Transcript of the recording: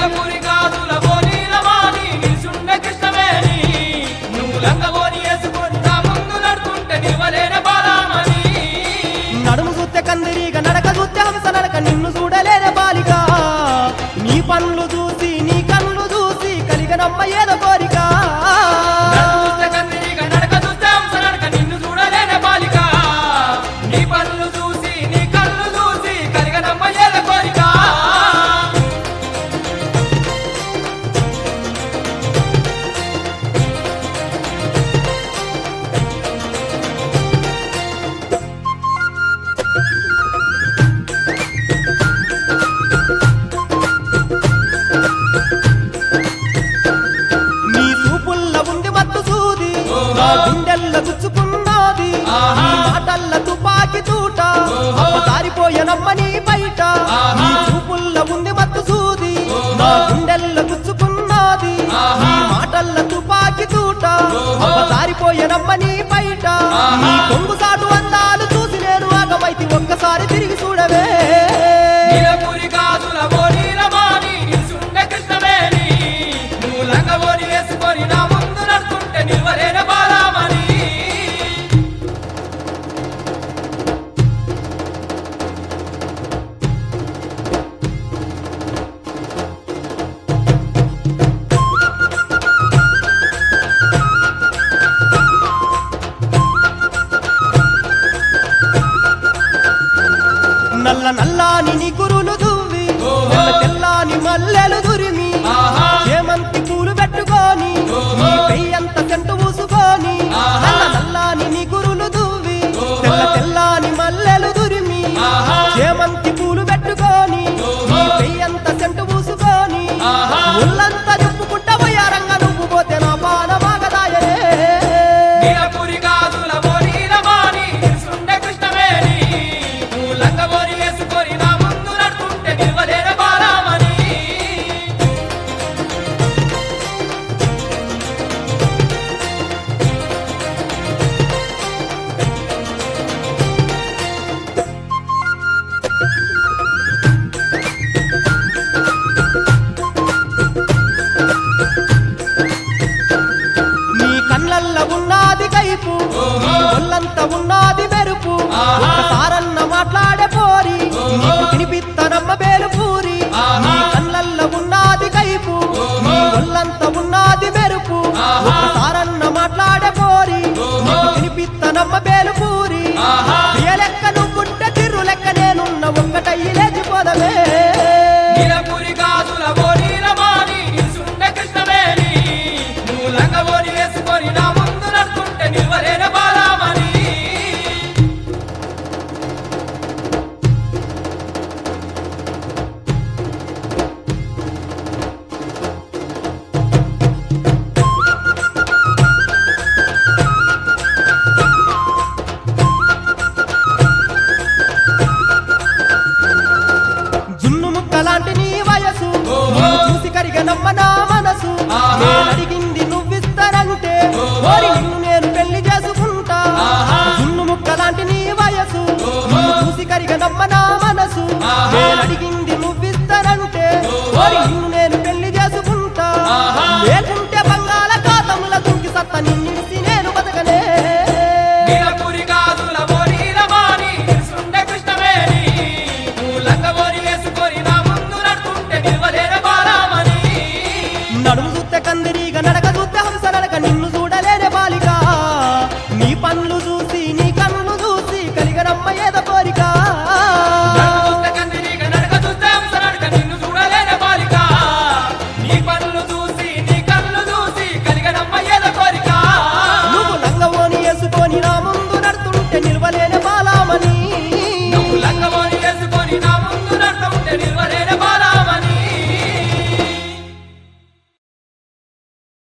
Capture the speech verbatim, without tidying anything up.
నీలపురి గాజుల బోనీలవాణి నిల్చుండే కృష్ణవేణి నువ్వు లంగబోని వేసుకొని నా ముందు నడుతుంటే నిలవలేని బాలమణి నడుము చూస్తే కందిరీగ నడక చూస్తే హంస నడక నిన్ను చూడలేని బాలిక నీ పనులు చూసి నీ కళ్ళు చూసి కలిగనమ్మ ఏదో కోరిక నడుము చూస్తే కందిరీగ నడక చూస్తే హంస నడక నిన్ను చూడలేని బాలిక నీ పనులు చూసి నీ కళ్ళు చూసి కలిగనమ్మ ఏదో కోరిక నీ చూపుల్ల ఉంది మత్తు సూది నా గుండెల్ల గుచ్చుకున్నది నీ మాటల్ల తుపాకి తూట దారిపోయనమ్మ నీ బయట నీ చూపుల్ల ఉంది మత్తు సూది నా గుండెల్ల గుచ్చుకున్నది నీ మాటల్ల తుపాకి తూట దారిపోయనమ్మ నీ బయట నీ కొంగు సాటు అందాలు చూసి నేను ఆగమైతి ఒక్కసారి తిరిగి చూడవే నీలపురి గాజుల బోనీలవాణి నిల్చుండే కృష్ణవేణి నువ్వు లంగబోని వేసుకొని నా ముందు నడుతుంటే నిలవలేని బాలమణి నల్ల నల్లాని నీ గురులు దువ్వి తెల్ల తెల్లాని మల్లెలు దురిమి చేమంతి పూలు పెట్టుకొని నీ పెయ్యంత సెంటు పూసుకొని నల్ల నల్లాని నీ గురులు దువ్వి తెల్ల తెల్లాని మల్లెలు దురిమి చేమంతి పూలు పెట్టుకొని నీ పెయ్యంత సెంటు పూసుకొని ఒళ్ళంతా నింపుకుంటా పోయారంగా నువ్వు పోతే నా పానమాగదాయే నీలపురి గాజుల బోనీలవాణి నిల్చుండే కృష్ణవేణి నువ్వు లంగబోని వేసుకొని నా ముందు నడుతుంటే నిలవలేని బాలమణి నీ కళ్ళల్ల ఉన్నది కైపు నీ ఒళ్ళంతా ఉన్నది మెరుపు ఒక్కసారన్న మాట్లాడే పోరి నీకు తినిపిత్తనమ్మ బేలు పూరి నీ కళ్ళల్ల ఉన్నది కైపు నీ ఒళ్ళంతా ఉన్నది మెరుపు ఒక్కసారన్న మాట్లాడే పోరి నీకు తినిపిత్తనమ్మ బేలు పూరి ప్రియ లెక్క నువ్వుంటే తిరు లెక్క నేనున్న ఒక్కటయ్యి లేచిపోదవే నీలపురి గాజుల బోనీలవాణి నిల్చుండే కృష్ణవేణి నువ్వు లంగబోని వేసుకొని నా ముందు నడుతుంటే నిలవలేని బాలమణి జున్ను ముక్కలాంటి నీ వయసు నిన్ను చూసి కరిగనమ్మ నా మనసు నేను అడిగింది నువ్విస్తానంటే ఓరి నిన్ను నేను పెళ్లి చేసుకుంటా జున్ను ముక్కలాంటి నీ వయసు నిన్ను చూసి కరిగనమ్మ నా మనసు నేను అడిగింది నువ్విస్తానంటే ఓరి నిన్ను